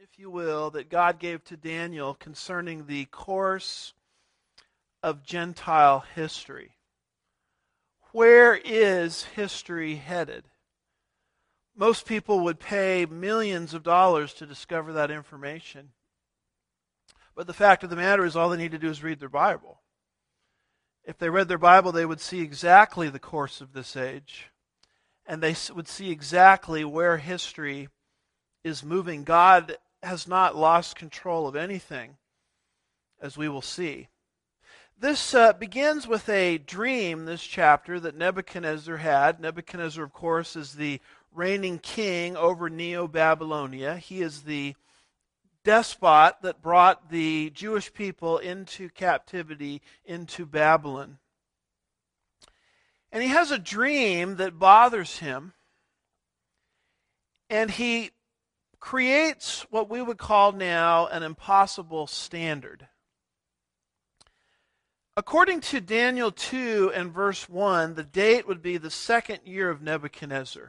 if you will, that God gave to Daniel concerning the course of Gentile history. Where is history headed? Most people would pay millions of dollars to discover that information. But the fact of the matter is, all they need to do is read their Bible. If they read their Bible, they would see exactly the course of this age. And they would see exactly where history is moving. God has not lost control of anything, as we will see. This begins with a dream, this chapter, that Nebuchadnezzar had. Nebuchadnezzar, of course, is the reigning king over Neo-Babylonia. He is the despot that brought the Jewish people into captivity, into Babylon. And he has a dream that bothers him, and he creates what we would call now an impossible standard. According to Daniel 2 and verse 1, the date would be the second year of Nebuchadnezzar.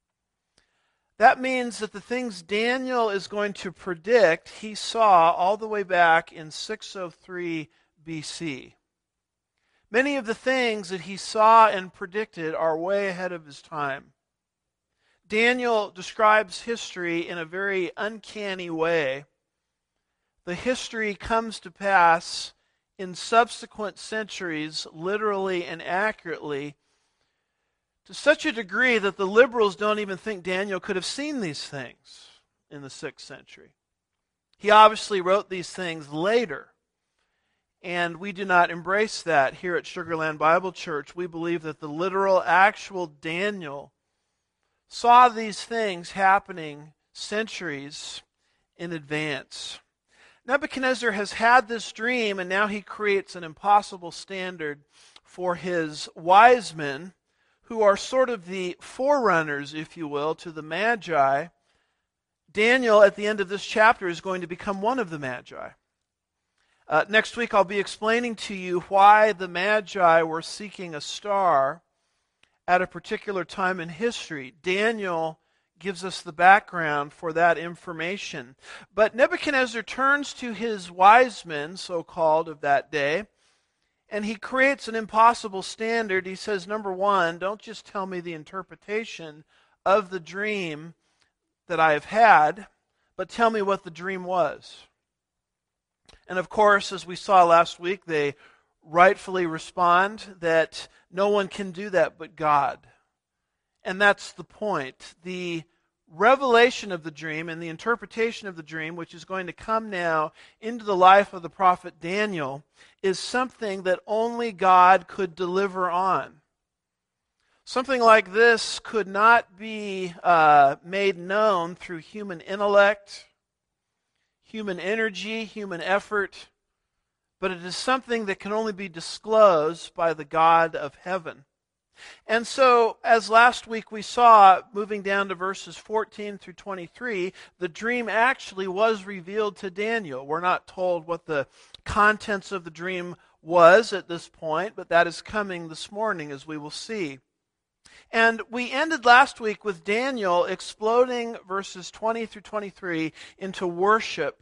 That means that the things Daniel is going to predict, he saw all the way back in 603 BC. Many of the things that he saw and predicted are way ahead of his time. Daniel describes history in a very uncanny way. The history comes to pass in subsequent centuries, literally and accurately, to such a degree that the liberals don't even think Daniel could have seen these things in the 6th century. He obviously wrote these things later, and we do not embrace that here at Sugarland Bible Church. We believe that the literal, actual Daniel saw these things happening centuries in advance. Nebuchadnezzar has had this dream, and now he creates an impossible standard for his wise men, who are sort of the forerunners, if you will, to the Magi. Daniel, at the end of this chapter, is going to become one of the Magi. Next week, I'll be explaining to you why the Magi were seeking a star at a particular time in history. Daniel gives us the background for that information. But Nebuchadnezzar turns to his wise men, so-called, of that day, and he creates an impossible standard. He says, number one, don't just tell me the interpretation of the dream that I have had, but tell me what the dream was. And of course, as we saw last week, they rightfully respond that no one can do that but God. And that's the point. The revelation of the dream and the interpretation of the dream, which is going to come now into the life of the prophet Daniel, is something that only God could deliver on. Something like this could not be made known through human intellect, human energy, human effort, but it is something that can only be disclosed by the God of heaven. And so, as last week we saw, moving down to verses 14 through 23, the dream actually was revealed to Daniel. We're not told what the contents of the dream was at this point, but that is coming this morning, as we will see. And we ended last week with Daniel exploding verses 20 through 23 into worship.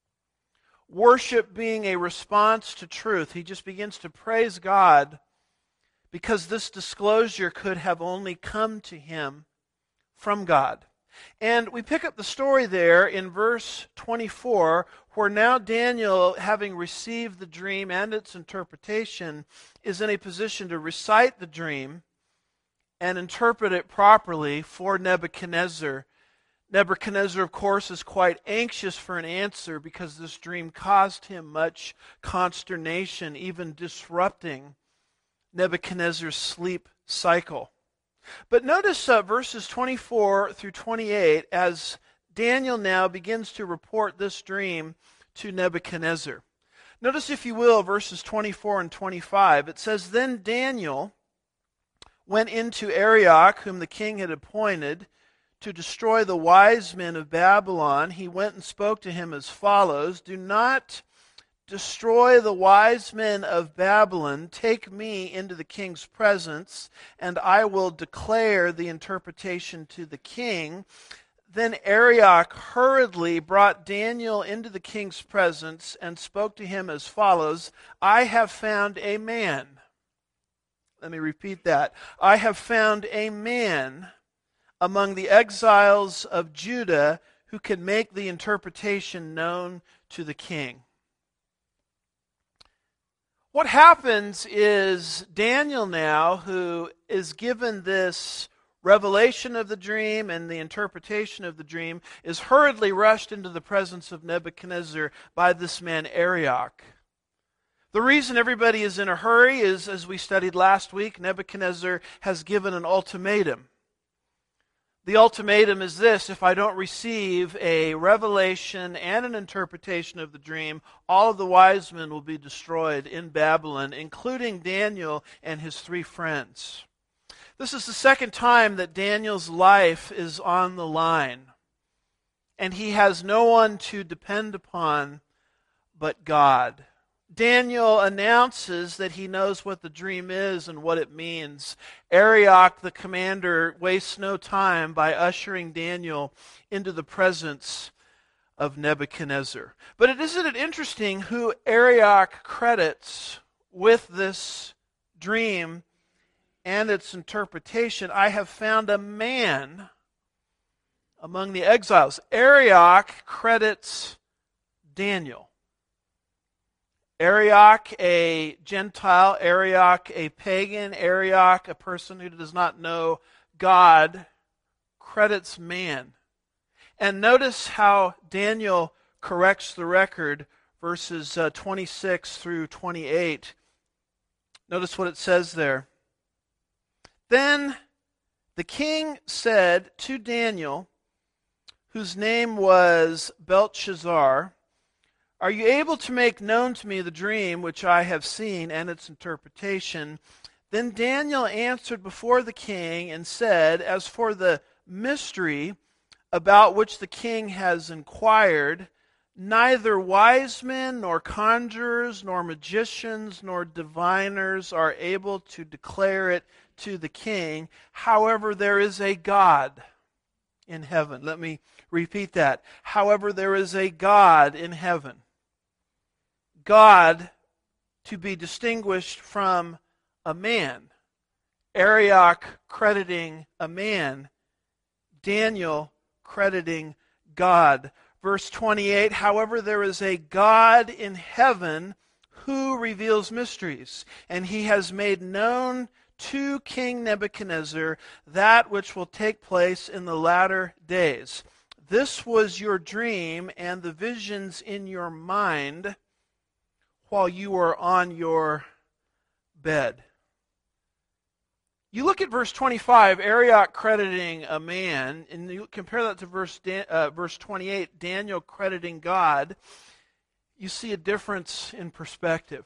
Worship being a response to truth. He just begins to praise God because this disclosure could have only come to him from God. And we pick up the story there in verse 24, where now Daniel, having received the dream and its interpretation, is in a position to recite the dream and interpret it properly for Nebuchadnezzar. Nebuchadnezzar, of course, is quite anxious for an answer because this dream caused him much consternation, even disrupting Nebuchadnezzar's sleep cycle. But notice verses 24 through 28 as Daniel now begins to report this dream to Nebuchadnezzar. Notice, if you will, verses 24 and 25. It says, "Then Daniel went into Arioch, whom the king had appointed, to destroy the wise men of Babylon. He went and spoke to him as follows, 'Do not destroy the wise men of Babylon. Take me into the king's presence, and I will declare the interpretation to the king.' Then Arioch hurriedly brought Daniel into the king's presence and spoke to him as follows, I have found a man. Let me repeat that. I have found a man among the exiles of Judah who can make the interpretation known to the king. What happens is Daniel now, who is given this revelation of the dream and the interpretation of the dream, is hurriedly rushed into the presence of Nebuchadnezzar by this man Arioch. The reason everybody is in a hurry is, as we studied last week, Nebuchadnezzar has given an ultimatum. The ultimatum is this: if I don't receive a revelation and an interpretation of the dream, all of the wise men will be destroyed in Babylon, including Daniel and his 3 friends. This is the second time that Daniel's life is on the line, and he has no one to depend upon but God. Daniel announces that he knows what the dream is and what it means. Arioch, the commander, wastes no time by ushering Daniel into the presence of Nebuchadnezzar. But isn't it interesting who Arioch credits with this dream and its interpretation? I have found a man among the exiles. Arioch credits Daniel. Arioch, a Gentile, Arioch, a pagan, Arioch, a person who does not know God, credits man. And notice how Daniel corrects the record, verses 26 through 28. Notice what it says there. Then the king said to Daniel, whose name was Belteshazzar, are you able to make known to me the dream which I have seen and its interpretation? Then Daniel answered before the king and said, as for the mystery about which the king has inquired, neither wise men, nor conjurers, nor magicians, nor diviners are able to declare it to the king. However, there is a God in heaven. Let me repeat that. However, there is a God in heaven. God to be distinguished from a man. Arioch crediting a man. Daniel crediting God. Verse 28, however, there is a God in heaven who reveals mysteries, and he has made known to King Nebuchadnezzar that which will take place in the latter days. This was your dream and the visions in your mind while you were on your bed. You look at verse 25, Arioch crediting a man, and you compare that to verse 28, Daniel crediting God. You see a difference in perspective.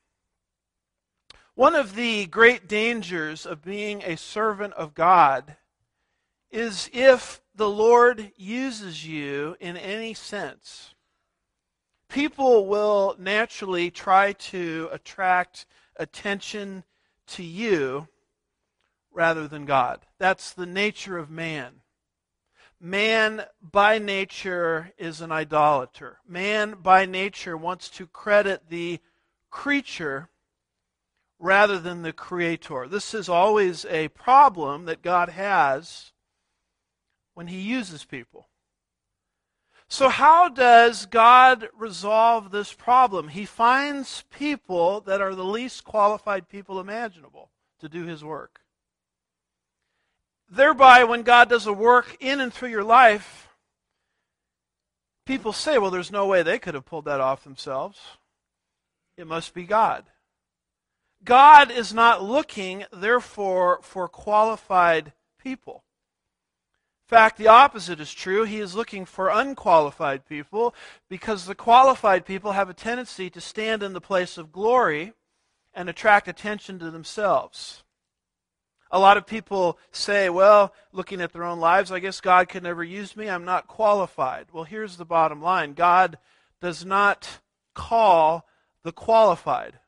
One of the great dangers of being a servant of God is if the Lord uses you in any sense, people will naturally try to attract attention to you rather than God. That's the nature of man. Man by nature is an idolater. Man by nature wants to credit the creature rather than the creator. This is always a problem that God has when he uses people. So how does God resolve this problem? He finds people that are the least qualified people imaginable to do his work. Thereby, when God does a work in and through your life, people say, well, there's no way they could have pulled that off themselves. It must be God. God is not looking, therefore, for qualified people. In fact, the opposite is true. He is looking for unqualified people because the qualified people have a tendency to stand in the place of glory and attract attention to themselves. A lot of people say, well, looking at their own lives, I guess God could never use me. I'm not qualified. Well, here's the bottom line. God does not call the qualified.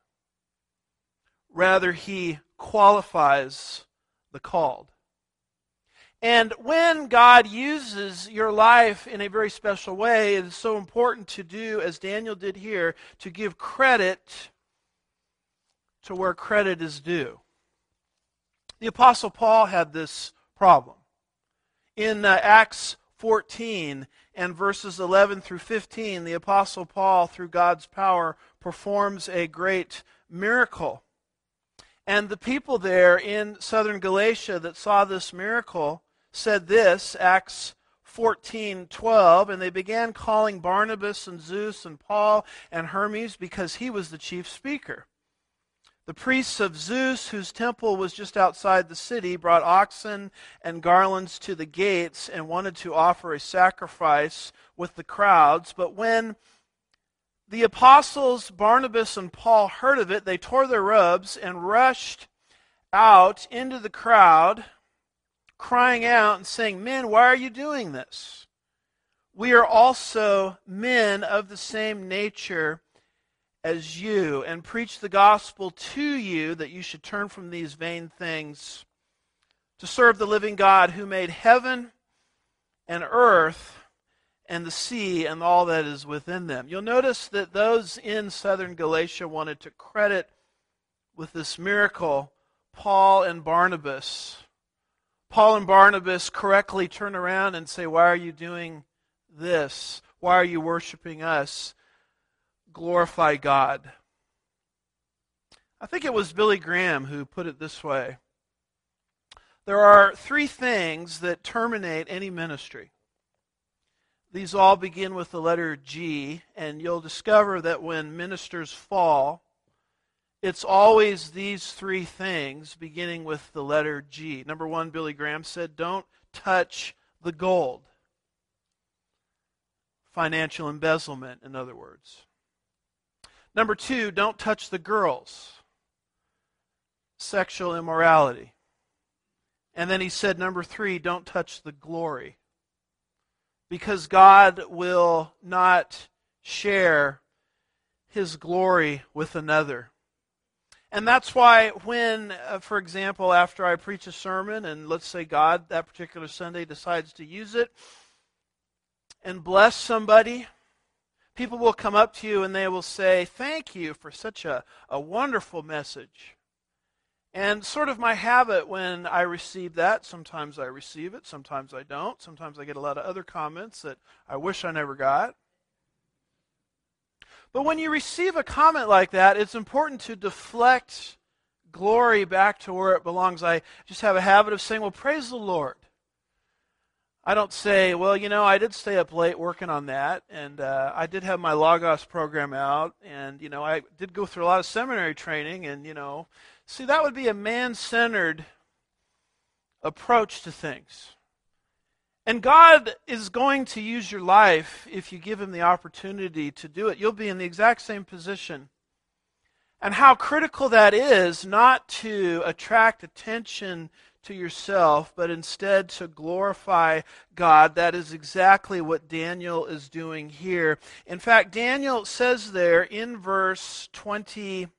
Rather, he qualifies the called. And when God uses your life in a very special way, it is so important to do, as Daniel did here, to give credit to where credit is due. The Apostle Paul had this problem. In Acts 14 and verses 11 through 15, the Apostle Paul, through God's power, performs a great miracle. And the people there in southern Galatia that saw this miracle said this, Acts 14:12, and they began calling Barnabas and Zeus and Paul and Hermes because he was the chief speaker. The priests of Zeus, whose temple was just outside the city, brought oxen and garlands to the gates and wanted to offer a sacrifice with the crowds. But when the apostles Barnabas and Paul heard of it, they tore their robes and rushed out into the crowd, crying out and saying, "Men, why are you doing this? We are also men of the same nature as you, and preach the gospel to you, that you should turn from these vain things to serve the living God, who made heaven and earth and the sea and all that is within them." You'll notice that those in southern Galatia wanted to credit with this miracle Paul and Barnabas. Paul and Barnabas correctly turn around and say, "Why are you doing this? Why are you worshiping us? Glorify God." I think it was Billy Graham who put it this way: there are three things that terminate any ministry. These all begin with the letter G, and you'll discover that when ministers fall, it's always these three things beginning with the letter G. Number one, Billy Graham said, don't touch the gold. Financial embezzlement, in other words. Number two, don't touch the girls. Sexual immorality. And then he said, number three, don't touch the glory. Because God will not share His glory with another. And that's why when, for example, after I preach a sermon, and let's say God that particular Sunday decides to use it and bless somebody, people will come up to you and they will say, "Thank you for such a wonderful message." And sort of my habit when I receive that, sometimes I receive it, sometimes I don't. Sometimes I get a lot of other comments that I wish I never got. But when you receive a comment like that, it's important to deflect glory back to where it belongs. I just have a habit of saying, "Well, praise the Lord." I don't say, "Well, I did stay up late working on that, and I did have my Logos program out, and, I did go through a lot of seminary training, and, See, that would be a man-centered approach to things. And God is going to use your life if you give Him the opportunity to do it. You'll be in the exact same position. And how critical that is, not to attract attention to yourself, but instead to glorify God. That is exactly what Daniel is doing here. In fact, Daniel says there in verse 27,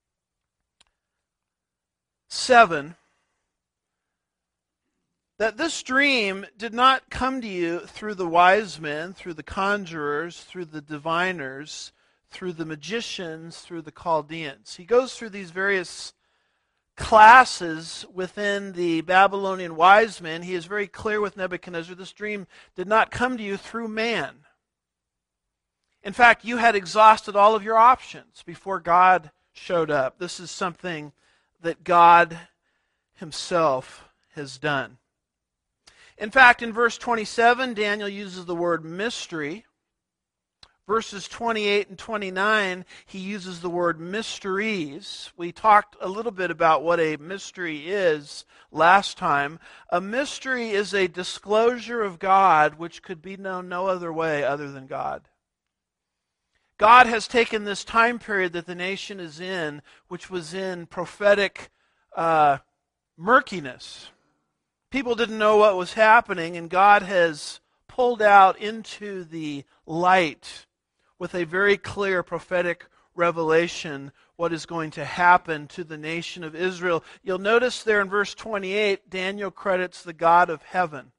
that this dream did not come to you through the wise men, through the conjurers, through the diviners, through the magicians, through the Chaldeans. He goes through these various classes within the Babylonian wise men. He is very clear with Nebuchadnezzar, this dream did not come to you through man. In fact, you had exhausted all of your options before God showed up. This is something that God Himself has done. In fact, in verse 27, Daniel uses the word mystery. Verses 28 and 29, he uses the word mysteries. We talked a little bit about what a mystery is last time. A mystery is a disclosure of God which could be known no other way other than God. God has taken this time period that the nation is in, which was in prophetic murkiness. People didn't know what was happening, and God has pulled out into the light with a very clear prophetic revelation what is going to happen to the nation of Israel. You'll notice there in verse 28, Daniel credits the God of heaven.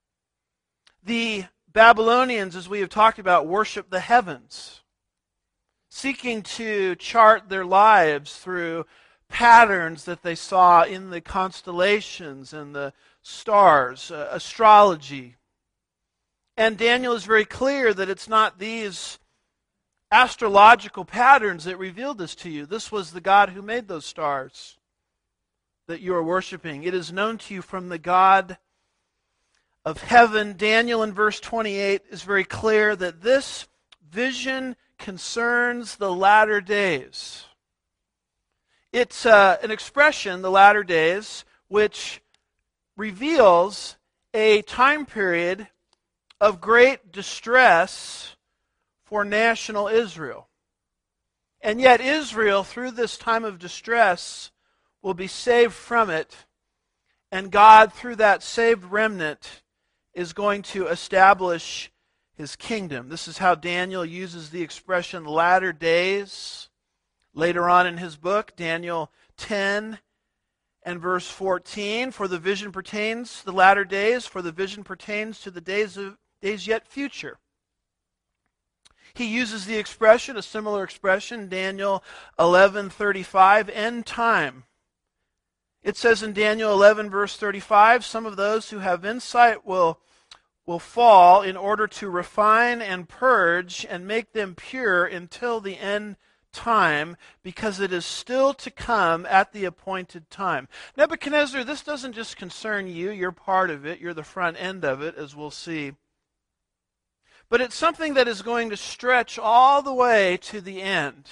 The Babylonians, as we have talked about, worship the heavens, seeking to chart their lives through patterns that they saw in the constellations and the stars, astrology. And Daniel is very clear that it's not these astrological patterns that revealed this to you. This was the God who made those stars that you are worshiping. It is known to you from the God of heaven. Daniel in verse 28 is very clear that this vision concerns the latter days. It's an expression, the latter days, which reveals a time period of great distress for national Israel. And yet Israel, through this time of distress, will be saved from it, and God, through that saved remnant, is going to establish His kingdom. This is how Daniel uses the expression latter days. Later on in his book, Daniel 10 and verse 14, for the vision pertains to the latter days, for the vision pertains to the days yet future. He uses the expression, a similar expression, Daniel 11:35, end time. It says in Daniel 11 verse 35, some of those who have insight will fall in order to refine and purge and make them pure until the end time, because it is still to come at the appointed time. Nebuchadnezzar, this doesn't just concern you. You're part of it. You're the front end of it, as we'll see. But it's something that is going to stretch all the way to the end,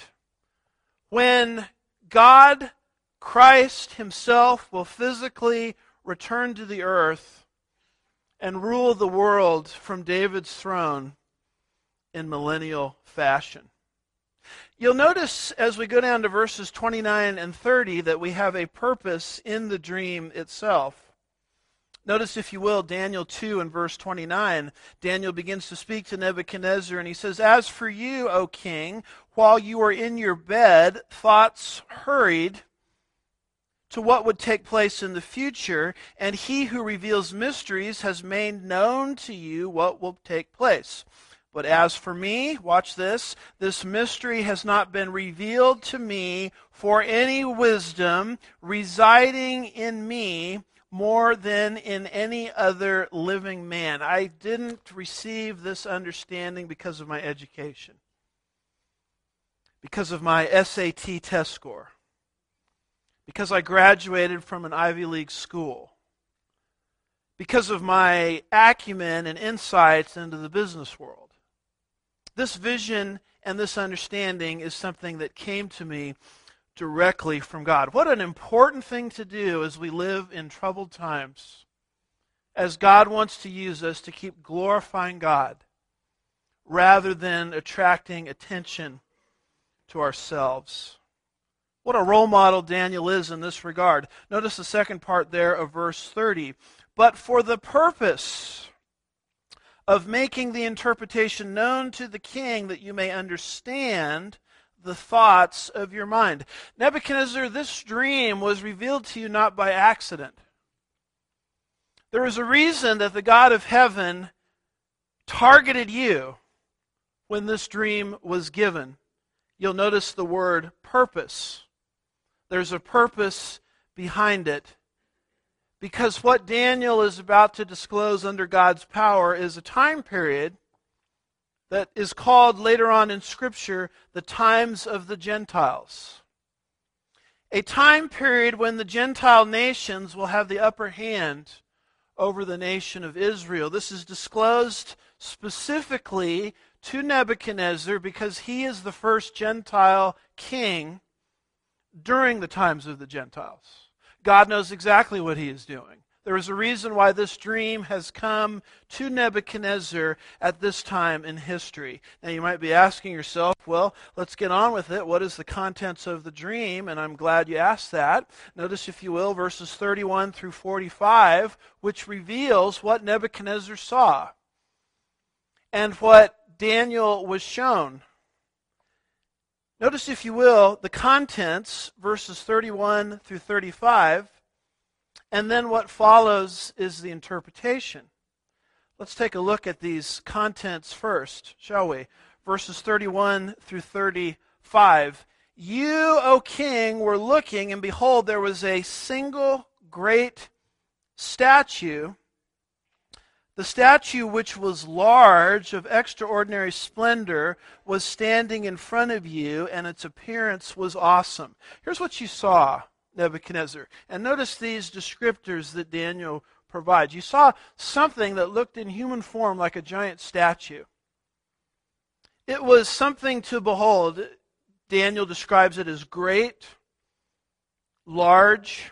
when God, Christ Himself, will physically return to the earth and rule the world from David's throne in millennial fashion. You'll notice as we go down to verses 29 and 30 that we have a purpose in the dream itself. Notice, if you will, Daniel 2 and verse 29. Daniel begins to speak to Nebuchadnezzar, and he says, as for you, O king, while you are in your bed, thoughts hurried to what would take place in the future, and he who reveals mysteries has made known to you what will take place. But as for me, watch this mystery has not been revealed to me for any wisdom residing in me more than in any other living man. I didn't receive this understanding because of my education, because of my SAT test score, because I graduated from an Ivy League school, because of my acumen and insights into the business world. This vision and this understanding is something that came to me directly from God. What an important thing to do as we live in troubled times, as God wants to use us to keep glorifying God rather than attracting attention to ourselves. What a role model Daniel is in this regard. Notice the second part there of verse 30. But for the purpose of making the interpretation known to the king, that you may understand the thoughts of your mind. Nebuchadnezzar, this dream was revealed to you not by accident. There is a reason that the God of heaven targeted you when this dream was given. You'll notice the word purpose. There's a purpose behind it. Because what Daniel is about to disclose under God's power is a time period that is called later on in Scripture the times of the Gentiles. A time period when the Gentile nations will have the upper hand over the nation of Israel. This is disclosed specifically to Nebuchadnezzar because he is the first Gentile king during the times of the Gentiles. God knows exactly what He is doing. There is a reason why this dream has come to Nebuchadnezzar at this time in history. Now you might be asking yourself, well, let's get on with it. What is the contents of the dream? And I'm glad you asked that. Notice, if you will, verses 31 through 45, which reveals what Nebuchadnezzar saw and what Daniel was shown. Notice, if you will, the contents, verses 31 through 35, and then what follows is the interpretation. Let's take a look at these contents first, shall we? Verses 31 through 35. You, O king, were looking, and behold, there was a single great statue. The statue, which was large, of extraordinary splendor, was standing in front of you, and its appearance was awesome. Here's what you saw, Nebuchadnezzar. And notice these descriptors that Daniel provides. You saw something that looked in human form like a giant statue. It was something to behold. Daniel describes it as great, large,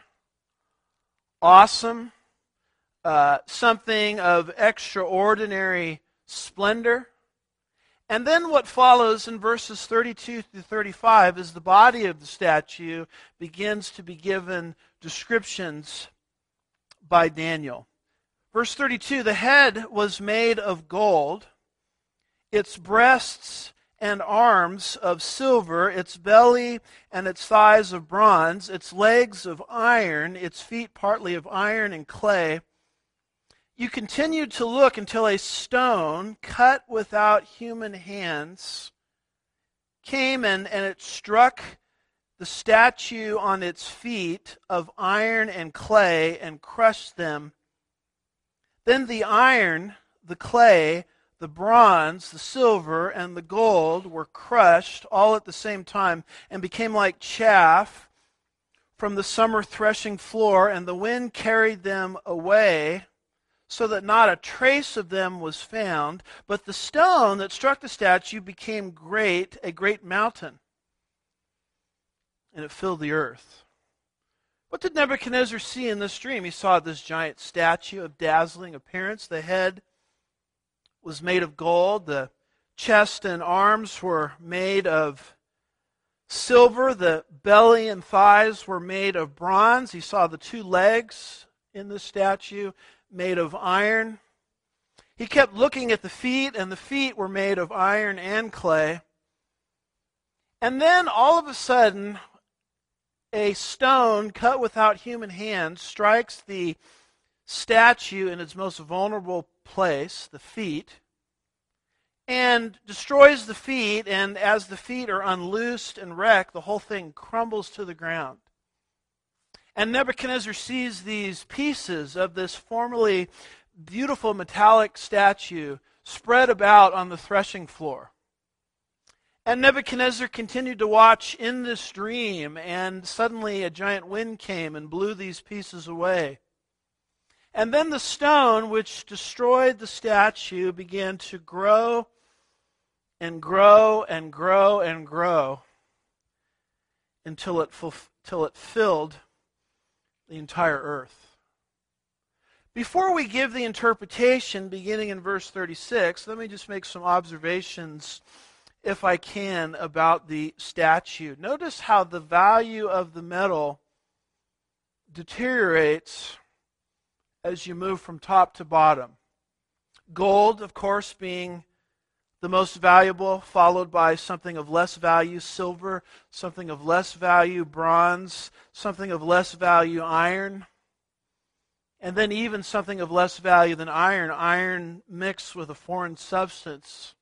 awesome, something of extraordinary splendor. And then what follows in verses 32 through 35 is the body of the statue begins to be given descriptions by Daniel. Verse 32, the head was made of gold, its breasts and arms of silver, its belly and its thighs of bronze, its legs of iron, its feet partly of iron and clay. You continued to look until a stone cut without human hands came and it struck the statue on its feet of iron and clay and crushed them. Then the iron, the clay, the bronze, the silver, and the gold were crushed all at the same time and became like chaff from the summer threshing floor, and the wind carried them away, so that not a trace of them was found. But the stone that struck the statue became great, a great mountain, and it filled the earth. What did Nebuchadnezzar see in this dream? He saw this giant statue of dazzling appearance. The head was made of gold. The chest and arms were made of silver. The belly and thighs were made of bronze. He saw the two legs in the statue made of iron. He kept looking at the feet, and the feet were made of iron and clay. And then all of a sudden, a stone cut without human hands strikes the statue in its most vulnerable place, the feet, and destroys the feet, and as the feet are unloosed and wrecked, the whole thing crumbles to the ground. And Nebuchadnezzar sees these pieces of this formerly beautiful metallic statue spread about on the threshing floor. And Nebuchadnezzar continued to watch in this dream, and suddenly a giant wind came and blew these pieces away. And then the stone which destroyed the statue began to grow and grow and grow and grow until it filled the entire earth. Before we give the interpretation beginning in verse 36, let me just make some observations, if I can, about the statue. Notice how the value of the metal deteriorates as you move from top to bottom. Gold, of course, being the most valuable, followed by something of less value, silver, something of less value, bronze, something of less value, iron, and then even something of less value than iron, iron mixed with a foreign substance,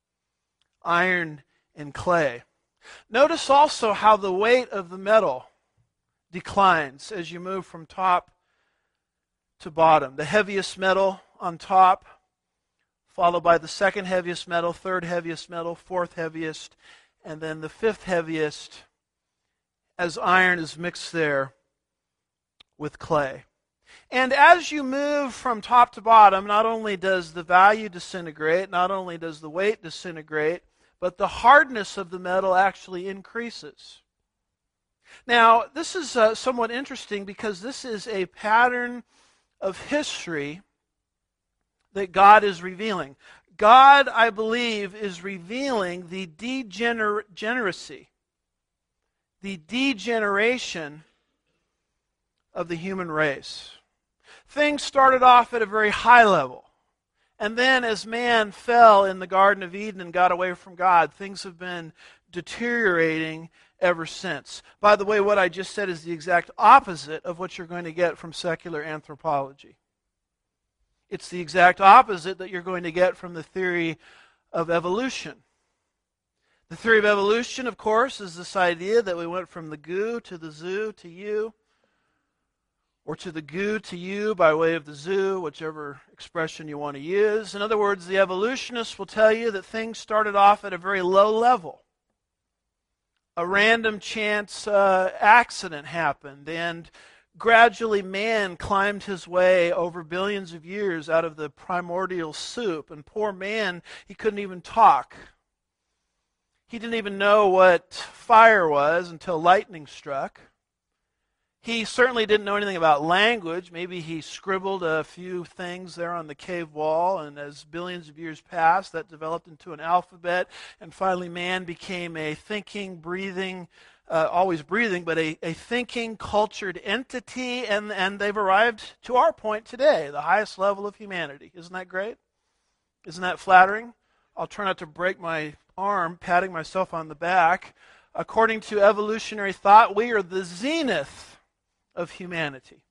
iron and clay. Notice also how the weight of the metal declines as you move from top to bottom. The heaviest metal on top, followed by the second heaviest metal, third heaviest metal, fourth heaviest, and then the fifth heaviest, as iron is mixed there with clay. And as you move from top to bottom, not only does the value disintegrate, not only does the weight disintegrate, but the hardness of the metal actually increases. Now, this is somewhat interesting because this is a pattern of history that God is revealing. God, I believe, is revealing the degeneracy, the degeneration of the human race. Things started off at a very high level. And then as man fell in the Garden of Eden and got away from God, things have been deteriorating ever since. By the way, what I just said is the exact opposite of what you're going to get from secular anthropology. It's the exact opposite that you're going to get from the theory of evolution. The theory of evolution, of course, is this idea that we went from the goo to the zoo to you, or to the goo to you by way of the zoo, whichever expression you want to use. In other words, the evolutionists will tell you that things started off at a very low level. A random chance accident happened, and gradually man climbed his way over billions of years out of the primordial soup. And poor man, he couldn't even talk. He didn't even know what fire was until lightning struck. He certainly didn't know anything about language. Maybe he scribbled a few things there on the cave wall, and as billions of years passed, that developed into an alphabet, and finally man became a thinking, breathing, always breathing, but a thinking, cultured entity, and they've arrived to our point today, the highest level of humanity. Isn't that great? Isn't that flattering? I'll try not to break my arm patting myself on the back. According to evolutionary thought, we are the zenith of humanity.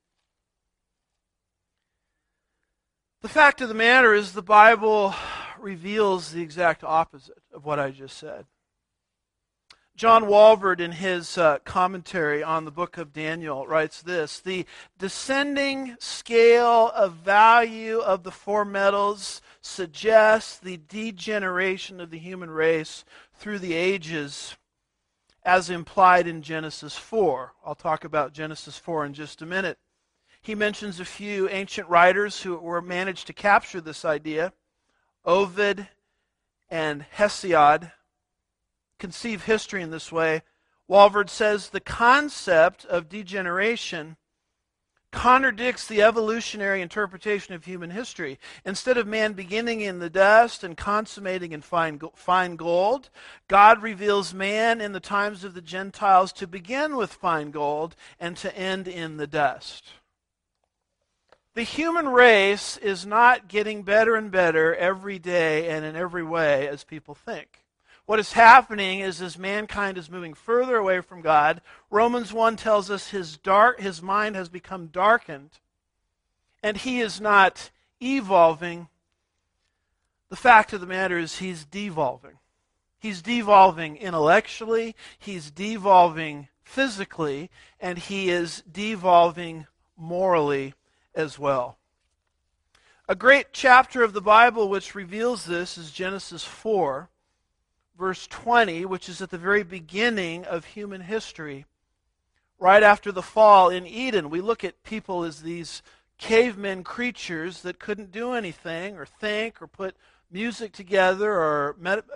The fact of the matter is the Bible reveals the exact opposite of what I just said. John Walvoord, in his commentary on the book of Daniel, writes this: the descending scale of value of the four metals suggests the degeneration of the human race through the ages, as implied in Genesis 4. I'll talk about Genesis 4 in just a minute. He mentions a few ancient writers who managed to capture this idea. Ovid and Hesiod conceive history in this way. Walvoord says the concept of degeneration contradicts the evolutionary interpretation of human history. Instead of man beginning in the dust and consummating in fine gold, God reveals man in the times of the Gentiles to begin with fine gold and to end in the dust. The human race is not getting better and better every day and in every way as people think. What is happening is as mankind is moving further away from God, Romans 1 tells us his mind has become darkened, and he is not evolving. The fact of the matter is he's devolving. He's devolving intellectually, he's devolving physically, and he is devolving morally as well. A great chapter of the Bible which reveals this is Genesis 4. Verse 20, which is at the very beginning of human history. Right after the fall in Eden, we look at people as these cavemen creatures that couldn't do anything or think or put music together or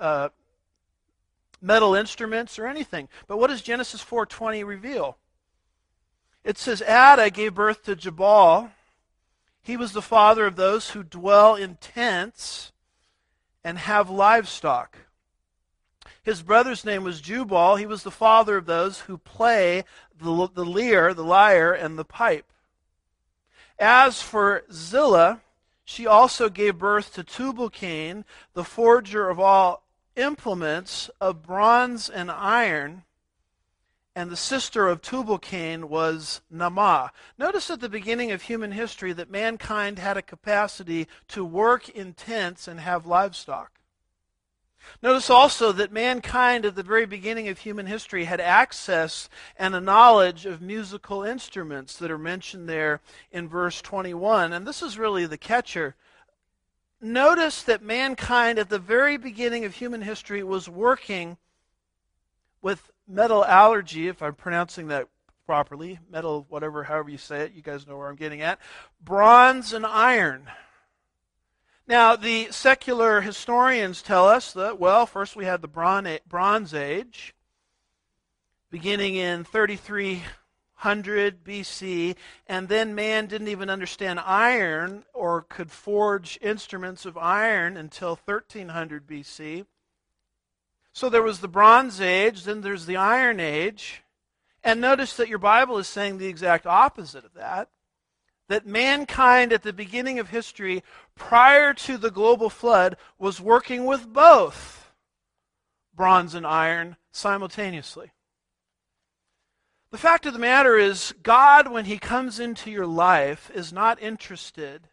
metal instruments or anything. But what does Genesis 4:20 reveal? It says, Ada gave birth to Jabal. He was the father of those who dwell in tents and have livestock. His brother's name was Jubal. He was the father of those who play the lyre, and the pipe. As for Zillah, she also gave birth to Tubal-Cain, the forger of all implements of bronze and iron, and the sister of Tubal-Cain was Naamah. Notice at the beginning of human history that mankind had a capacity to work in tents and have livestock. Notice also that mankind at the very beginning of human history had access and a knowledge of musical instruments that are mentioned there in verse 21. And this is really the catcher. Notice that mankind at the very beginning of human history was working with metallurgy, if I'm pronouncing that properly, metal, whatever, however you say it, you guys know where I'm getting at, bronze and iron. Now, the secular historians tell us that, well, first we had the Bronze Age, beginning in 3300 BC, and then man didn't even understand iron or could forge instruments of iron until 1300 BC. So there was the Bronze Age, then there's the Iron Age, and notice that your Bible is saying the exact opposite of that. That mankind at the beginning of history, prior to the global flood, was working with both bronze and iron simultaneously. The fact of the matter is, God, when He comes into your life, is not interested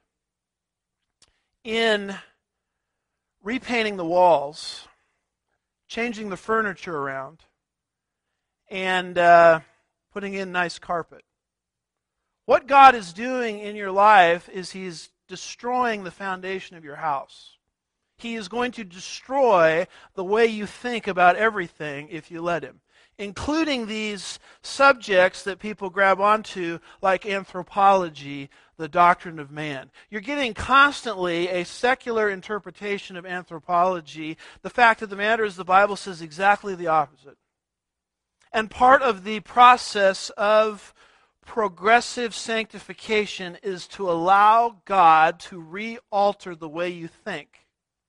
in repainting the walls, changing the furniture around, and putting in nice carpet. What God is doing in your life is He's destroying the foundation of your house. He is going to destroy the way you think about everything if you let Him, including these subjects that people grab onto, like anthropology, the doctrine of man. You're getting constantly a secular interpretation of anthropology. The fact of the matter is the Bible says exactly the opposite. And part of the process of progressive sanctification is to allow God to re-alter the way you think,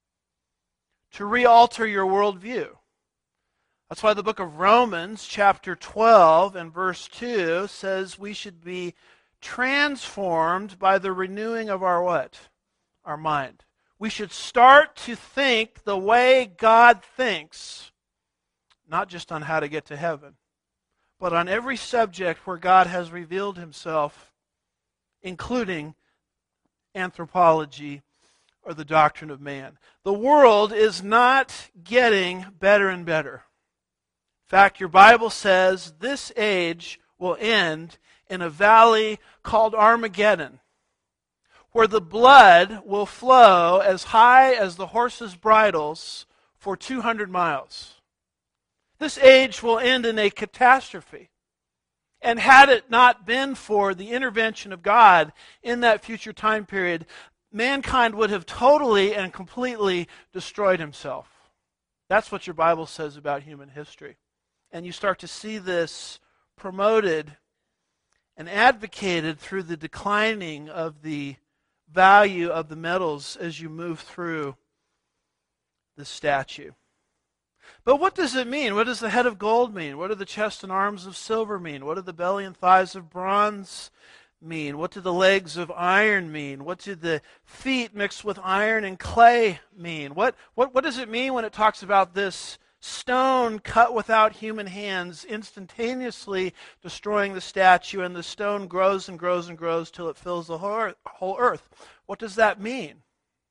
to re-alter your worldview. That's why the book of Romans, chapter 12 and verse 2 says we should be transformed by the renewing of our what? Our mind. We should start to think the way God thinks, not just on how to get to heaven, but on every subject where God has revealed Himself, including anthropology or the doctrine of man. The world is not getting better and better. In fact, your Bible says this age will end in a valley called Armageddon, where the blood will flow as high as the horses' bridles for 200 miles. This age will end in a catastrophe. And had it not been for the intervention of God in that future time period, mankind would have totally and completely destroyed himself. That's what your Bible says about human history. And you start to see this promoted and advocated through the declining of the value of the metals as you move through the statue. But what does it mean? What does the head of gold mean? What do the chest and arms of silver mean? What do the belly and thighs of bronze mean? What do the legs of iron mean? What do the feet mixed with iron and clay mean? What does it mean when it talks about this stone cut without human hands instantaneously destroying the statue, and the stone grows and grows and grows till it fills the whole earth? What does that mean?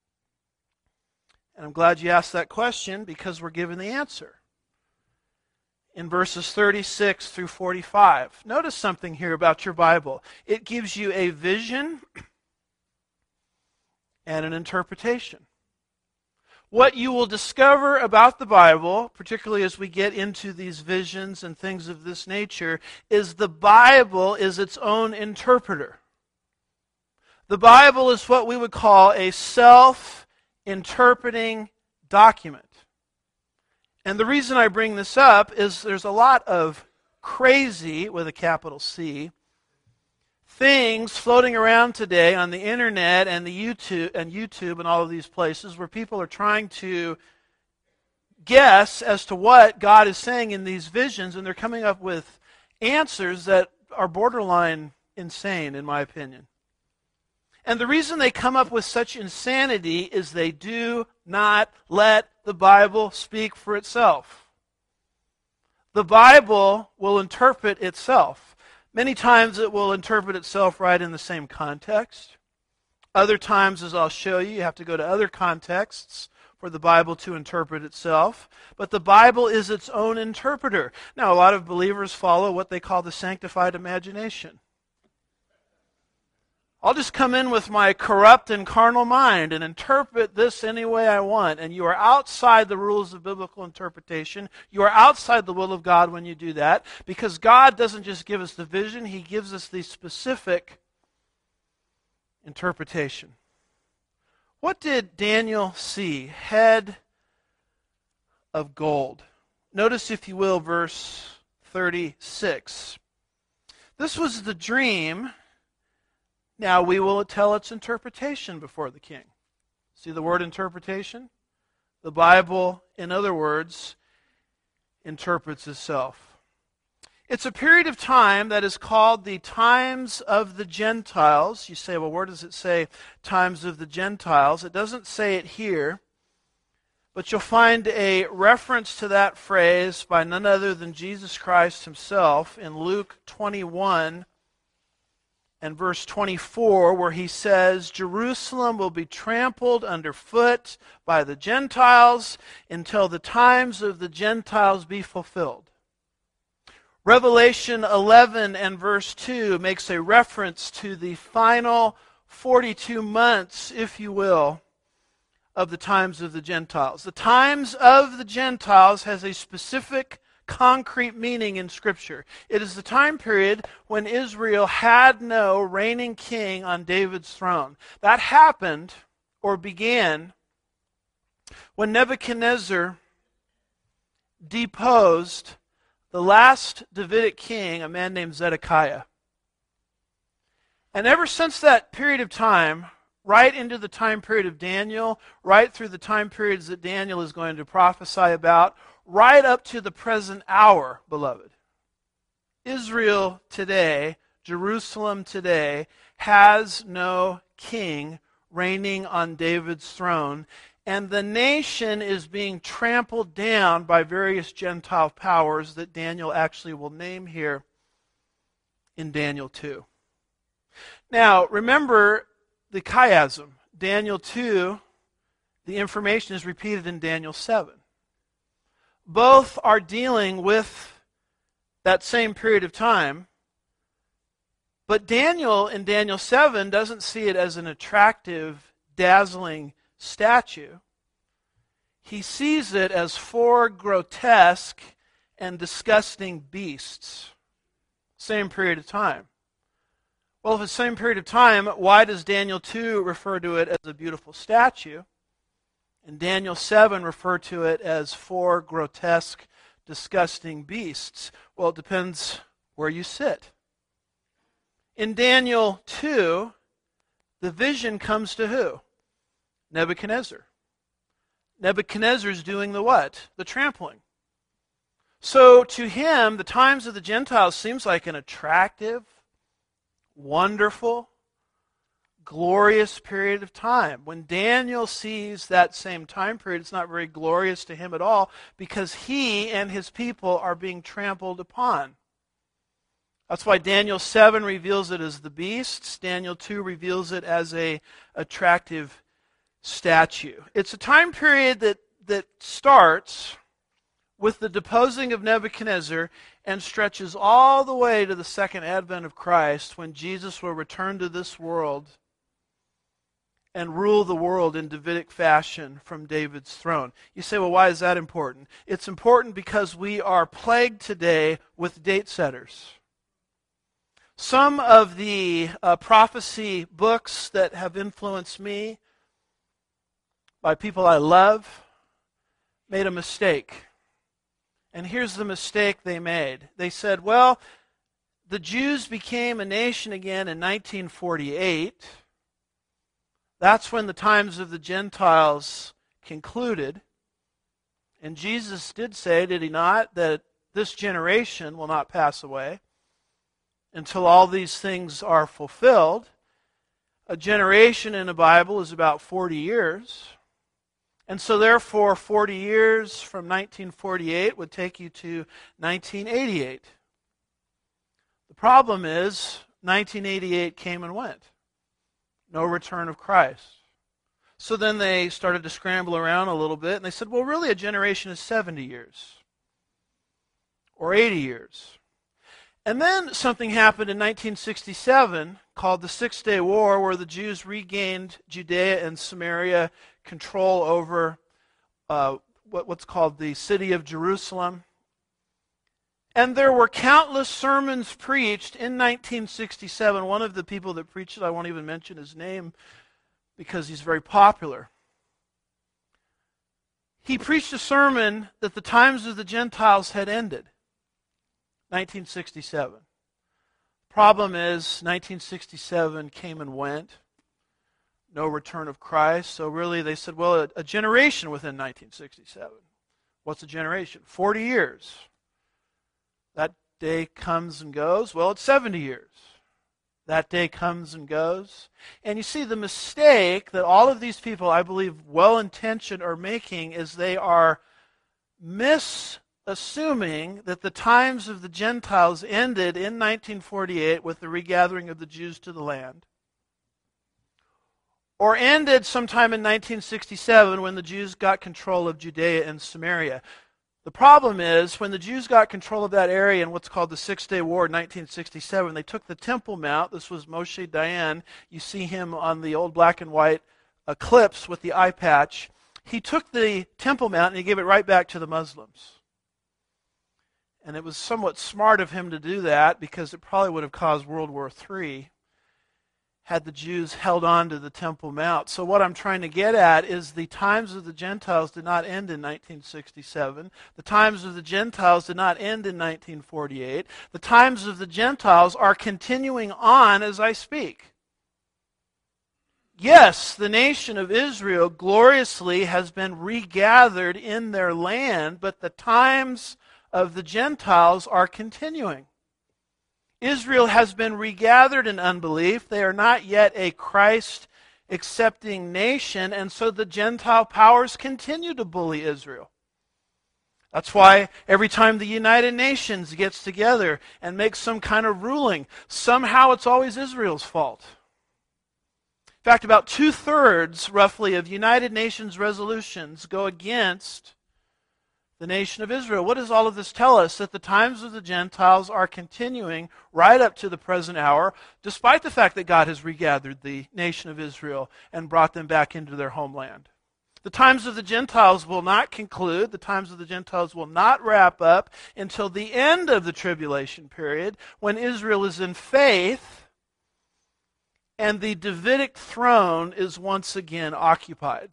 And I'm glad you asked that question, because we're given the answer in verses 36 through 45. Notice something here about your Bible. It gives you a vision and an interpretation. What you will discover about the Bible, particularly as we get into these visions and things of this nature, is the Bible is its own interpreter. The Bible is what we would call a self-interpreting document. And the reason I bring this up is there's a lot of crazy, with a capital C, things floating around today on the internet and the YouTube and all of these places where people are trying to guess as to what God is saying in these visions, and they're coming up with answers that are borderline insane, in my opinion. And the reason they come up with such insanity is they do not let the Bible speak for itself. The Bible will interpret itself. Many times it will interpret itself right in the same context. Other times, as I'll show you, you have to go to other contexts for the Bible to interpret itself. But the Bible is its own interpreter. Now, a lot of believers follow what they call the sanctified imagination. I'll just come in with my corrupt and carnal mind and interpret this any way I want. And you are outside the rules of biblical interpretation. You are outside the will of God when you do that, because God doesn't just give us the vision, He gives us the specific interpretation. What did Daniel see? Head of gold. Notice, if you will, verse 36. This was the dream. Now we will tell its interpretation before the king. See the word interpretation? The Bible, in other words, interprets itself. It's a period of time that is called the times of the Gentiles. You say, well, where does it say times of the Gentiles? It doesn't say it here. But you'll find a reference to that phrase by none other than Jesus Christ himself in Luke 21 and verse 24, where he says, Jerusalem will be trampled underfoot by the Gentiles until the times of the Gentiles be fulfilled. Revelation 11 and verse 2 makes a reference to the final 42 months, if you will, of the times of the Gentiles. The times of the Gentiles has a specific concrete meaning in Scripture. It is the time period when Israel had no reigning king on David's throne. That happened or began when Nebuchadnezzar deposed the last Davidic king, a man named Zedekiah. And ever since that period of time, right into the time period of Daniel, right through the time periods that Daniel is going to prophesy about, right up to the present hour, beloved, Israel today, Jerusalem today, has no king reigning on David's throne, and the nation is being trampled down by various Gentile powers that Daniel actually will name here in Daniel 2. Now, remember the chiasm. Daniel 2, the information is repeated in Daniel 7. Both are dealing with that same period of time, but Daniel in Daniel 7 doesn't see it as an attractive, dazzling statue. He sees it as four grotesque and disgusting beasts. Same period of time. Well, if it's the same period of time, why does Daniel 2 refer to it as a beautiful statue? And Daniel 7 refer to it as four grotesque, disgusting beasts? Well, it depends where you sit. In Daniel 2, the vision comes to who? Nebuchadnezzar. Nebuchadnezzar is doing the what? The trampling. So to him, the times of the Gentiles seems like an attractive, wonderful, glorious period of time. When Daniel sees that same time period, it's not very glorious to him at all because he and his people are being trampled upon. That's why Daniel 7 reveals it as the beasts. Daniel 2 reveals it as a attractive statue. It's a time period that starts with the deposing of Nebuchadnezzar and stretches all the way to the second advent of Christ, when Jesus will return to this world and rule the world in Davidic fashion from David's throne. You say, well, why is that important? It's important because we are plagued today with date setters. Some of the prophecy books that have influenced me by people I love made a mistake. And here's the mistake they made. They said, well, the Jews became a nation again in 1948. That's when the times of the Gentiles concluded. And Jesus did say, did he not, that this generation will not pass away until all these things are fulfilled. A generation in the Bible is about 40 years. And so therefore, 40 years from 1948 would take you to 1988. The problem is, 1988 came and went. No return of Christ. So then they started to scramble around a little bit, and they said, well, really a generation is 70 years. Or 80 years. And then something happened in 1967 called the Six-Day War, where the Jews regained Judea and Samaria, control over what's called the city of Jerusalem. And there were countless sermons preached in 1967. One of the people that preached it, I won't even mention his name because he's very popular. He preached a sermon that the times of the Gentiles had ended. 1967. Problem is, 1967 came and went. No return of Christ. So really they said, well, a generation within 1967. What's a generation? 40 years. That day comes and goes. Well, it's 70 years. That day comes and goes. And you see, the mistake that all of these people, I believe, well-intentioned, are making is they are misassuming that the times of the Gentiles ended in 1948 with the regathering of the Jews to the land, or ended sometime in 1967 when the Jews got control of Judea and Samaria. The problem is, when the Jews got control of that area in what's called the Six-Day War in 1967, they took the Temple Mount. This was Moshe Dayan. You see him on the old black and white clips with the eye patch. He took the Temple Mount and he gave it right back to the Muslims. And it was somewhat smart of him to do that, because it probably would have caused World War III had the Jews held on to the Temple Mount. So what I'm trying to get at is the times of the Gentiles did not end in 1967. The times of the Gentiles did not end in 1948. The times of the Gentiles are continuing on as I speak. Yes, the nation of Israel gloriously has been regathered in their land, but the times of the Gentiles are continuing. Israel has been regathered in unbelief. They are not yet a Christ-accepting nation, and so the Gentile powers continue to bully Israel. That's why every time the United Nations gets together and makes some kind of ruling, somehow it's always Israel's fault. In fact, about 2/3, roughly, of United Nations resolutions go against the nation of Israel. What does all of this tell us? That the times of the Gentiles are continuing right up to the present hour, despite the fact that God has regathered the nation of Israel and brought them back into their homeland. The times of the Gentiles will not conclude. The times of the Gentiles will not wrap up until the end of the tribulation period, when Israel is in faith and the Davidic throne is once again occupied.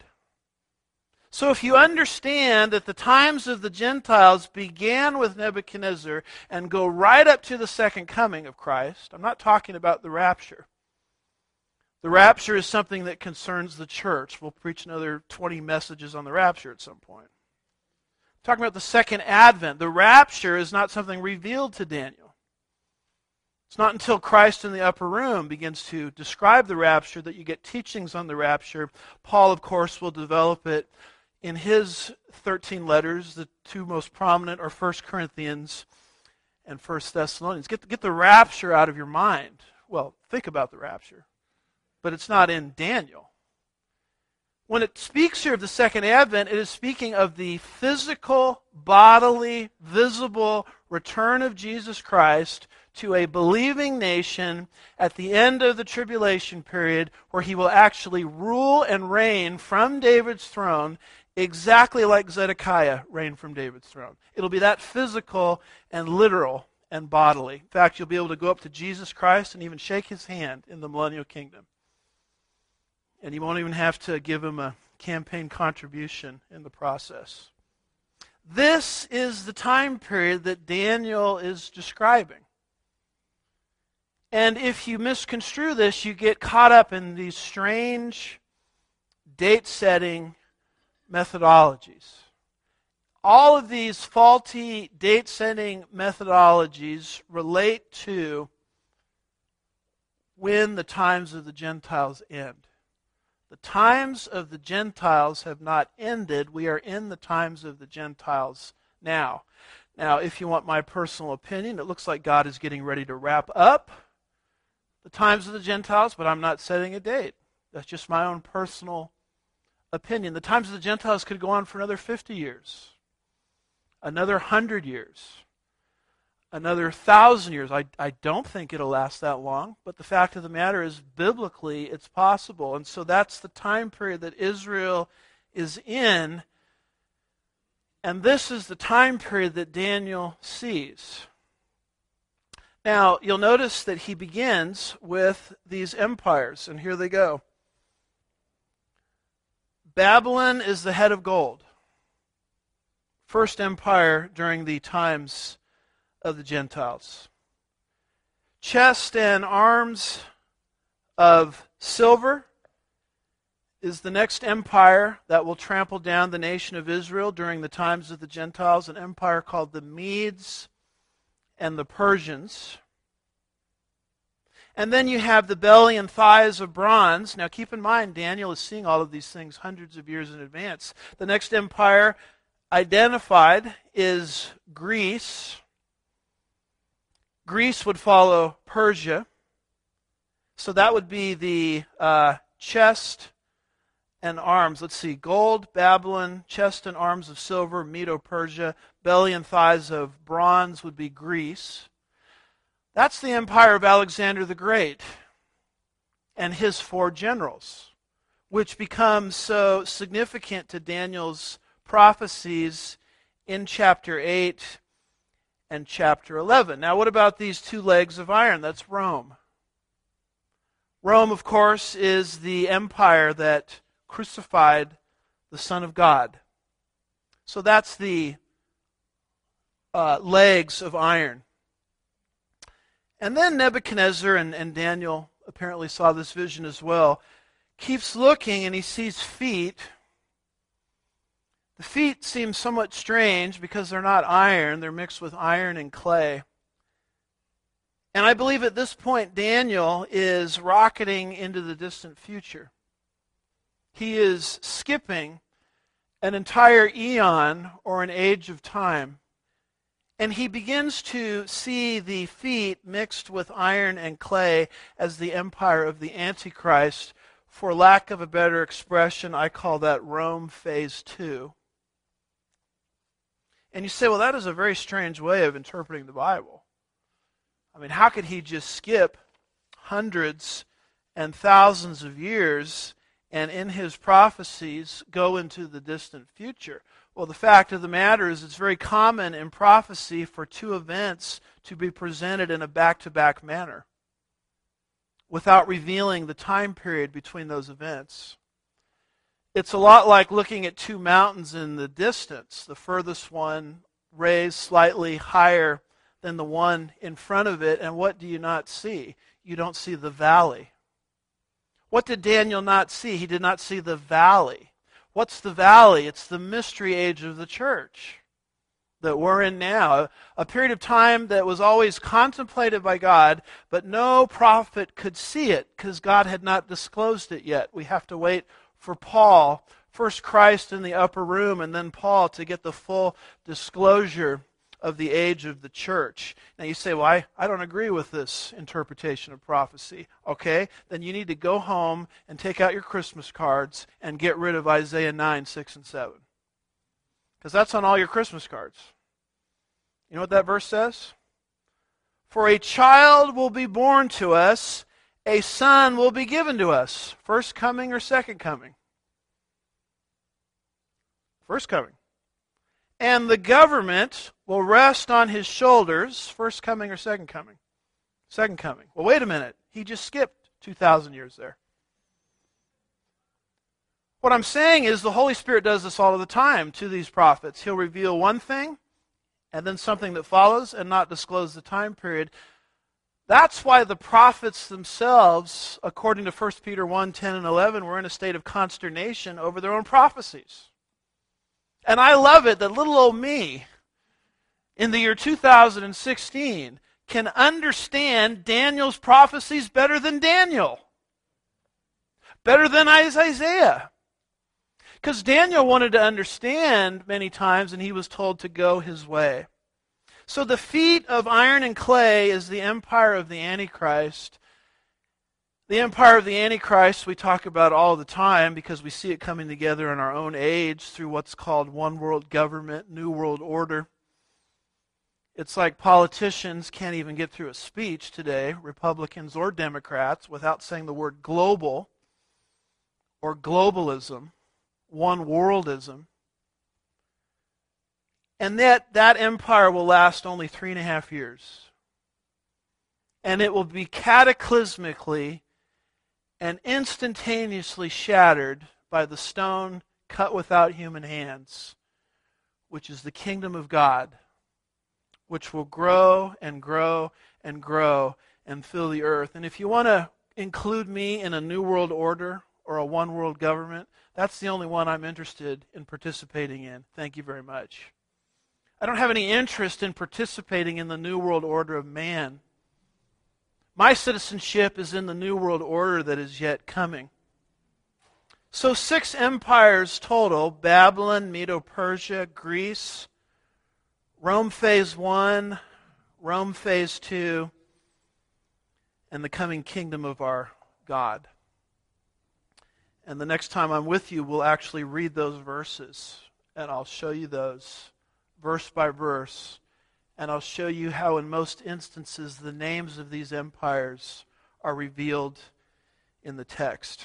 So if you understand that the times of the Gentiles began with Nebuchadnezzar and go right up to the second coming of Christ, I'm not talking about the rapture. The rapture is something that concerns the church. We'll preach another 20 messages on the rapture at some point. I'm talking about the second advent. The rapture is not something revealed to Daniel. It's not until Christ in the upper room begins to describe the rapture that you get teachings on the rapture. Paul, of course, will develop it in his 13 letters. The two most prominent are 1 Corinthians and 1 Thessalonians. Get the rapture out of your mind. Well, think about the rapture. But it's not in Daniel. When it speaks here of the second advent, it is speaking of the physical, bodily, visible return of Jesus Christ to a believing nation at the end of the tribulation period, where he will actually rule and reign from David's throne, exactly like Zedekiah reigned from David's throne. It'll be that physical and literal and bodily. In fact, you'll be able to go up to Jesus Christ and even shake his hand in the millennial kingdom. And you won't even have to give him a campaign contribution in the process. This is the time period that Daniel is describing. And if you misconstrue this, you get caught up in these strange date-setting methodologies. All of these faulty date-setting methodologies relate to when the times of the Gentiles end. The times of the Gentiles have not ended. We are in the times of the Gentiles now. Now, if you want my personal opinion, it looks like God is getting ready to wrap up the times of the Gentiles, but I'm not setting a date. That's just my own personal opinion. The times of the Gentiles could go on for another 50 years, another 100 years, another 1,000 years. I don't think it'll last that long, but the fact of the matter is, biblically, it's possible. And so that's the time period that Israel is in, and this is the time period that Daniel sees. Now, you'll notice that he begins with these empires, and here they go. Babylon is the head of gold. First empire during the times of the Gentiles. Chest and arms of silver is the next empire that will trample down the nation of Israel during the times of the Gentiles, an empire called the Medes and the Persians. And then you have the belly and thighs of bronze. Now keep in mind, Daniel is seeing all of these things hundreds of years in advance. The next empire identified is Greece. Greece would follow Persia. So that would be the chest and arms. Let's see, gold, Babylon, chest and arms of silver, Medo-Persia, belly and thighs of bronze would be Greece. That's the empire of Alexander the Great and his 4 generals, which becomes so significant to Daniel's prophecies in chapter 8 and chapter 11. Now, what about these 2 legs of iron? That's Rome. Rome, of course, is the empire that crucified the Son of God. So that's the legs of iron. And then Nebuchadnezzar, and Daniel apparently saw this vision as well, keeps looking and he sees feet. The feet seem somewhat strange because they're not iron, they're mixed with iron and clay. And I believe at this point Daniel is rocketing into the distant future. He is skipping an entire eon or an age of time. And he begins to see the feet mixed with iron and clay as the empire of the Antichrist. For lack of a better expression, I call that Rome Phase 2. And you say, well, that is a very strange way of interpreting the Bible. I mean, how could he just skip hundreds and thousands of years and in his prophecies go into the distant future? Well, the fact of the matter is it's very common in prophecy for 2 events to be presented in a back-to-back manner without revealing the time period between those events. It's a lot like looking at 2 mountains in the distance. The furthest one raised slightly higher than the one in front of it, and what do you not see? You don't see the valley. What did Daniel not see? He did not see the valley. What's the valley? It's the mystery age of the church that we're in now. A period of time that was always contemplated by God, but no prophet could see it because God had not disclosed it yet. We have to wait for Paul, first Christ in the upper room, and then Paul to get the full disclosure of the age of the church. Now you say, well, I don't agree with this interpretation of prophecy. Okay, then you need to go home and take out your Christmas cards and get rid of Isaiah 9, 6, and 7. Because that's on all your Christmas cards. You know what that verse says? For a child will be born to us, a son will be given to us. First coming or second coming? First coming. And the government will rest on his shoulders. First coming or second coming? Second coming. Well, wait a minute. He just skipped 2,000 years there. What I'm saying is the Holy Spirit does this all of the time to these prophets. He'll reveal one thing and then something that follows and not disclose the time period. That's why the prophets themselves, according to 1 Peter 1, 10 and 11, were in a state of consternation over their own prophecies. And I love it that little old me, in the year 2016, can understand Daniel's prophecies better than Daniel. Better than Isaiah. Because Daniel wanted to understand many times, and he was told to go his way. So the feet of iron and clay is the empire of the Antichrist. The empire of the Antichrist we talk about all the time because we see it coming together in our own age through what's called one world government, new world order. It's like politicians can't even get through a speech today, Republicans or Democrats, without saying the word global or globalism, one worldism. And that empire will last only 3.5 years. And it will be cataclysmically and instantaneously shattered by the stone cut without human hands, which is the kingdom of God, which will grow and grow and grow and fill the earth. And if you want to include me in a new world order or a one world government, that's the only one I'm interested in participating in. Thank you very much. I don't have any interest in participating in the new world order of man. My citizenship is in the new world order that is yet coming. So 6 empires total: Babylon, Medo-Persia, Greece, Rome phase 1, Rome phase 2, and the coming kingdom of our God. And the next time I'm with you, we'll actually read those verses, and I'll show you those verse by verse, and I'll show you how in most instances the names of these empires are revealed in the text.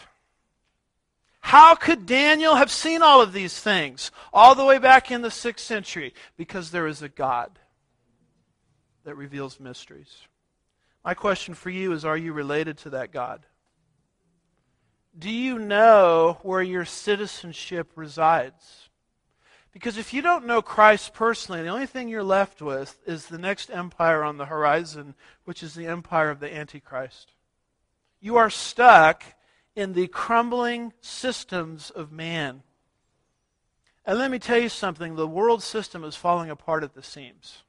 How could Daniel have seen all of these things all the way back in the 6th century? Because there is a God that reveals mysteries. My question for you is, are you related to that God? Do you know where your citizenship resides? Because if you don't know Christ personally, the only thing you're left with is the next empire on the horizon, which is the empire of the Antichrist. You are stuck in the crumbling systems of man. And let me tell you something, the world system is falling apart at the seams.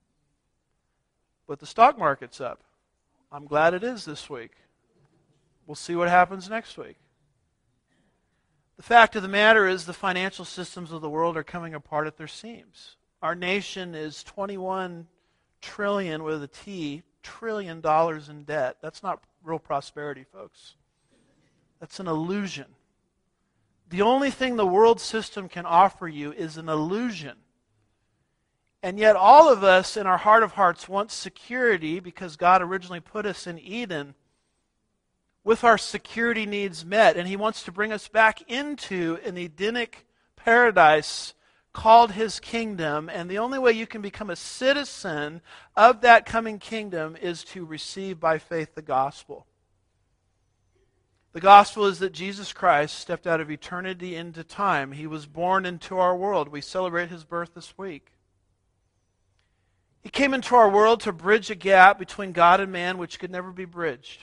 But the stock market's up. I'm glad it is this week. We'll see what happens next week. The fact of the matter is the financial systems of the world are coming apart at their seams. Our nation is 21 trillion with a T, $trillion in debt. That's not real prosperity, folks. That's an illusion. The only thing the world system can offer you is an illusion. And yet all of us in our heart of hearts want security because God originally put us in Eden with our security needs met. And He wants to bring us back into an Edenic paradise called His kingdom. And the only way you can become a citizen of that coming kingdom is to receive by faith the gospel. The gospel is that Jesus Christ stepped out of eternity into time. He was born into our world. We celebrate His birth this week. He came into our world to bridge a gap between God and man which could never be bridged.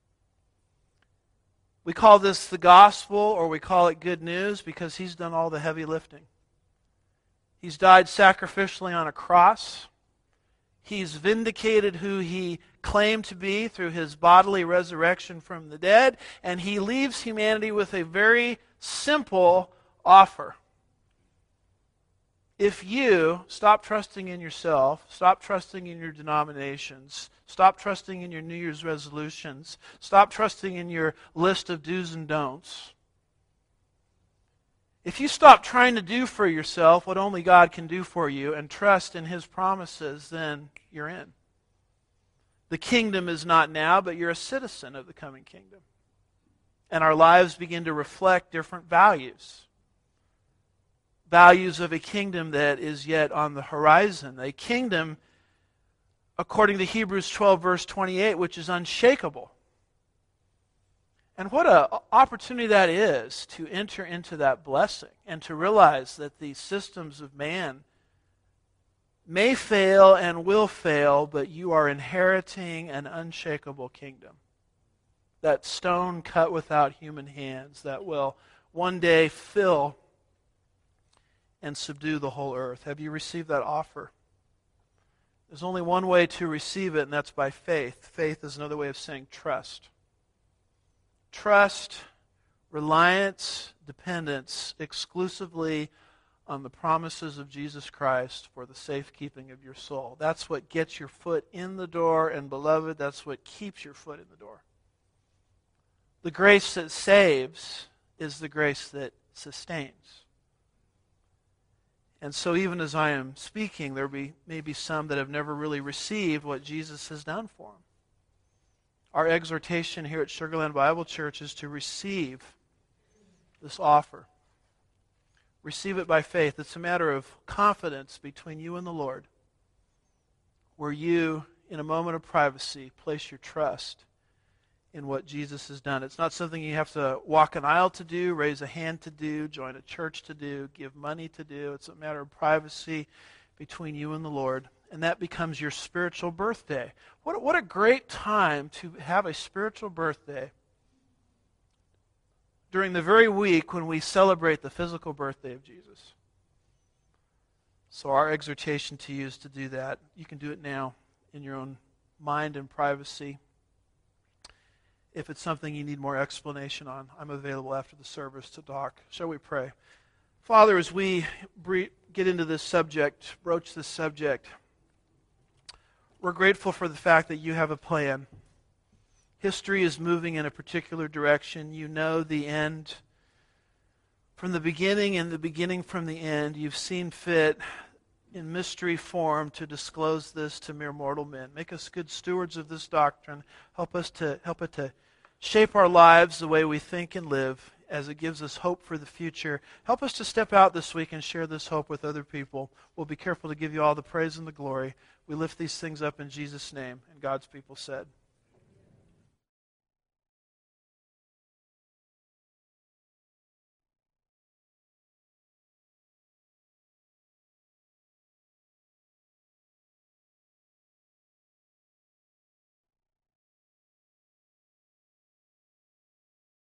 We call this the gospel, or we call it good news, because He's done all the heavy lifting. He's died sacrificially on a cross. He's vindicated who He claimed to be through His bodily resurrection from the dead, and He leaves humanity with a very simple offer. If you stop trusting in yourself, stop trusting in your denominations, stop trusting in your New Year's resolutions, stop trusting in your list of do's and don'ts, if you stop trying to do for yourself what only God can do for you and trust in His promises, then you're in. The kingdom is not now, but you're a citizen of the coming kingdom. And our lives begin to reflect different values. Values of a kingdom that is yet on the horizon. A kingdom, according to Hebrews 12, verse 28, which is unshakable. And what an opportunity that is to enter into that blessing and to realize that the systems of man may fail and will fail, but you are inheriting an unshakable kingdom. That stone cut without human hands that will one day fill and subdue the whole earth. Have you received that offer? There's only one way to receive it, and that's by faith. Faith is another way of saying trust. Trust, reliance, dependence exclusively on the promises of Jesus Christ for the safekeeping of your soul. That's what gets your foot in the door, and beloved, that's what keeps your foot in the door. The grace that saves is the grace that sustains. And so even as I am speaking, there may be some that have never really received what Jesus has done for them. Our exhortation here at Sugar Land Bible Church is to receive this offer. Receive it by faith. It's a matter of confidence between you and the Lord, where you, in a moment of privacy, place your trust in what Jesus has done. It's not something you have to walk an aisle to do, raise a hand to do, join a church to do, give money to do. It's a matter of privacy between you and the Lord. And that becomes your spiritual birthday. What a great time to have a spiritual birthday during the very week when we celebrate the physical birthday of Jesus. So our exhortation to you is to do that. You can do it now in your own mind and privacy. if it's something you need more explanation on, I'm available after the service to talk. Shall we pray? Father, as we get into this subject, broach this subject, we're grateful for the fact that you have a plan. History is moving in a particular direction. You know the end from the beginning and the beginning from the end. You've seen fit in mystery form to disclose this to mere mortal men. Make us good stewards of this doctrine. Help it to shape our lives the way we think and live as it gives us hope for the future. Help us to step out this week and share this hope with other people. We'll be careful to give you all the praise and the glory. We lift these things up in Jesus' name, and God's people said.